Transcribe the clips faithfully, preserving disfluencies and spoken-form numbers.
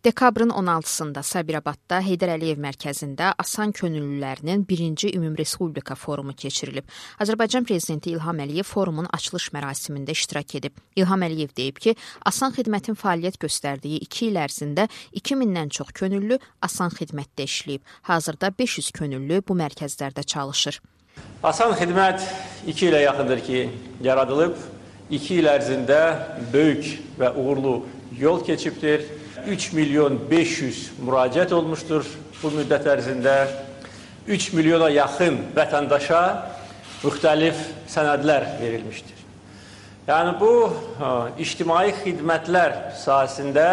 Dekabrın on altısında Sabirabadda Heydər Əliyev mərkəzində Asan Könüllülərinin birinci Ümumrespublika forumu keçirilib. Azərbaycan prezidenti İlham Əliyev forumun açılış mərasimində iştirak edib. İlham Əliyev deyib ki, Asan xidmətin fəaliyyət göstərdiyi iki il ərzində iki mindən çox könüllü Asan xidmətdə işləyib. Hazırda beş yüz könüllü bu mərkəzlərdə çalışır. Asan xidmət iki ilə yaxındır ki, yaradılıb. İki il ərzində böyük və uğurlu yol keçibdir. üç milyon beş yüz müraciət olmuşdur bu müddət ərzində. üç milyona yaxın vətəndaşa müxtəlif sənədlər verilmişdir. Yəni bu ictimai xidmətlər sahəsində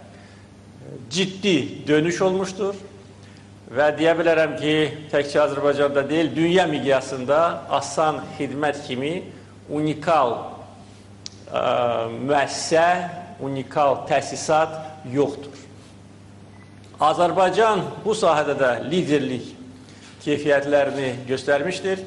ciddi dönüş olmuşdur və deyə bilərəm ki, təkcə Azərbaycanda deyil, dünya miqyasında Asan xidmət kimi unikal ə, müəssisə, unikal təsisat yoxdur. Azərbaycan bu sahədə də liderlik keyfiyyətlərini göstərmişdir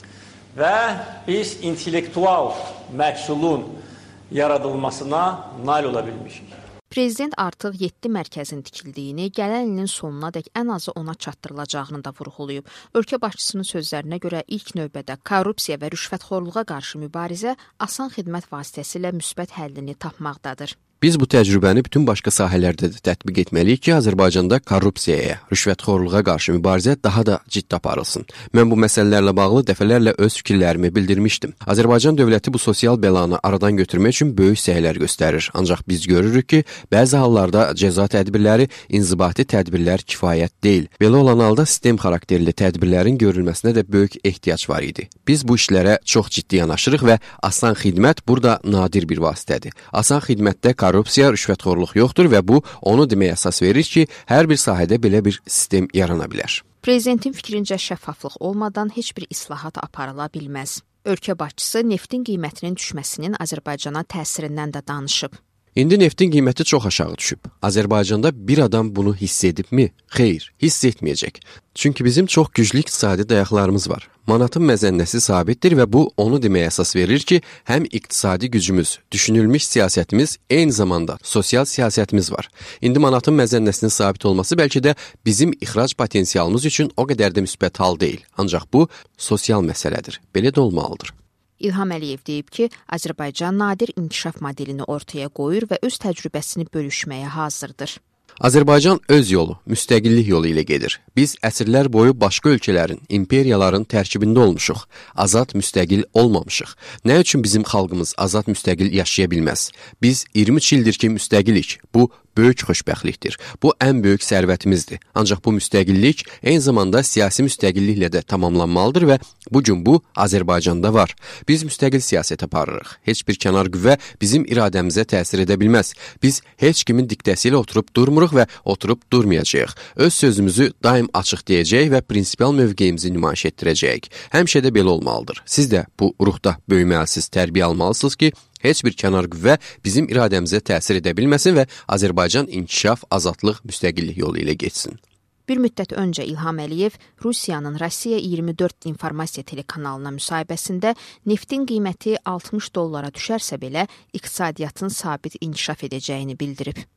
və biz intellektual məhsulun yaradılmasına nail ola bilmişik. Prezident artıq yeddi mərkəzin tikildiyini, gələn ilin sonunadək ən azı ona çatdırılacağını da vurğulayıb. Ölkə başçısının sözlərinə görə ilk növbədə korrupsiya və rüşvətxorluğa qarşı mübarizə Asan xidmət vasitəsilə müsbət həllini tapmaqdadır. Biz bu təcrübəni bütün başqa sahələrdə də tətbiq etməliyik ki, Azərbaycanda korrupsiyaya, rüşvətxorluğa qarşı mübarizə daha da ciddi aparılsın. Mən bu məsələlərlə bağlı dəfələrlə öz fikirlərimi bildirmişdim. Azərbaycan dövləti bu sosial bəlanı aradan götürmək üçün böyük səylər göstərir. Ancaq biz görürük ki, bəzi hallarda cəza tədbirləri, inzibati tədbirlər kifayət deyil. Belə olan halda sistem xarakterli tədbirlərin görülməsinə də böyük ehtiyac var idi. Biz bu işlərə çox ciddi yanaşırıq və Asan xidmət burada nadir bir vasitədir. Asan xidmətdə korrupsiya, rüşvətxorluq yoxdur və bu onu deməyə əsas verir ki, hər bir sahədə belə bir sistem yarana bilər. Prezidentin fikrincə şəffaflıq olmadan heç bir islahat aparıla bilməz. Ölkə başçısı neftin qiymətinin düşməsinin Azərbaycana təsirindən də danışıb. İndi neftin qiyməti çox aşağı düşüb. Azərbaycanda bir adam bunu hiss edibmi? Xeyr, hiss etməyəcək. Çünki bizim çox güclü iqtisadi dayaqlarımız var. Manatın məzənnəsi sabitdir və bu onu deməyə əsas verir ki, həm iqtisadi gücümüz, düşünülmüş siyasətimiz, eyni zamanda sosial siyasətimiz var. İndi manatın məzənnəsinin sabit olması bəlkə də bizim ixrac potensialımız üçün o qədər də müsbət hal deyil. Ancaq bu sosial məsələdir. Belə də olmalıdır. İlham Əliyev deyib ki, Azərbaycan nadir inkişaf modelini ortaya qoyur və öz təcrübəsini bölüşməyə hazırdır. Azərbaycan öz yolu, müstəqillik yolu ilə gedir. Biz əsrlər boyu başqa ölkələrin, imperiyaların tərkibində olmuşuq. Azad, müstəqil olmamışıq. Nə üçün bizim xalqımız azad, müstəqil yaşaya bilməz? Biz iyirmi üç ildir ki, müstəqilik. Bu böyük xoşbəxtlikdir. Bu ən böyük sərvətimizdir. Ancaq bu müstəqillik eyni zamanda siyasi müstəqilliklə də tamamlanmalıdır və bu gün bu Azərbaycanda var. Biz müstəqil siyasət aparırıq. Heç bir kənar qüvvə bizim iradəmizə təsir edə bilməz. Biz heç kimin diktəsi ilə oturub durmuruq və oturub durmayacağıq. Öz sözümüzü daim açıq deyəcəyik və prinsipial mövqeyimizi nümayiş etdirəcəyik. Həmişə də belə olmalıdır. Siz də bu ruhda böyüməlisiz, tərbiyə almalısınız ki, heç bir kənar qüvvə bizim iradəmizə təsir edə bilməsin və Azərbaycan inkişaf, azadlıq, müstəqillik yolu ilə getsin. Bir müddət öncə İlham Əliyev Rusiyanın Rusiya iyirmi dörd informasiya telekanalına müsahibəsində neftin qiyməti altmış dollara düşərsə belə iqtisadiyyatın sabit inkişaf edəcəyini bildirib.